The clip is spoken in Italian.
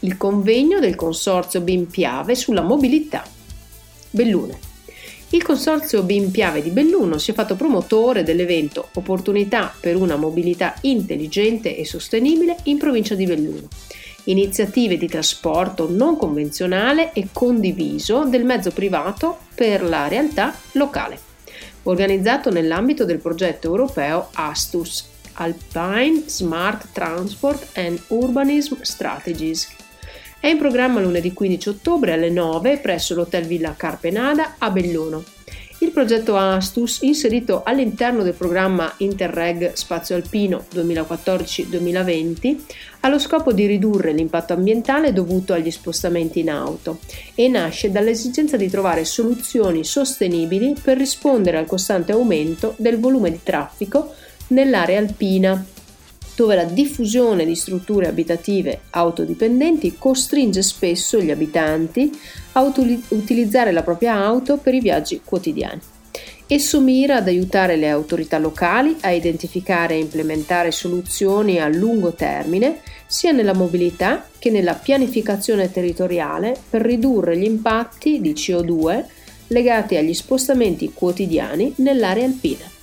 il convegno del Consorzio BIM Piave sulla mobilità. Belluno. Il Consorzio BIM Piave di Belluno si è fatto promotore dell'evento Opportunità per una mobilità intelligente e sostenibile in provincia di Belluno. Iniziative di trasporto non convenzionale e condiviso del mezzo privato per la realtà locale, organizzato nell'ambito del progetto europeo ASTUS, Alpine Smart Transport and Urbanism Strategies. È in programma lunedì 15 ottobre alle 9 presso l'Hotel Villa Carpenada a Belluno. Il progetto ASTUS, inserito all'interno del programma Interreg Spazio Alpino 2014-2020, ha lo scopo di ridurre l'impatto ambientale dovuto agli spostamenti in auto e nasce dall'esigenza di trovare soluzioni sostenibili per rispondere al costante aumento del volume di traffico nell'area alpina, dove la diffusione di strutture abitative autodipendenti costringe spesso gli abitanti a utilizzare la propria auto per i viaggi quotidiani. Esso mira ad aiutare le autorità locali a identificare e implementare soluzioni a lungo termine sia nella mobilità che nella pianificazione territoriale per ridurre gli impatti di CO2 legati agli spostamenti quotidiani nell'area alpina.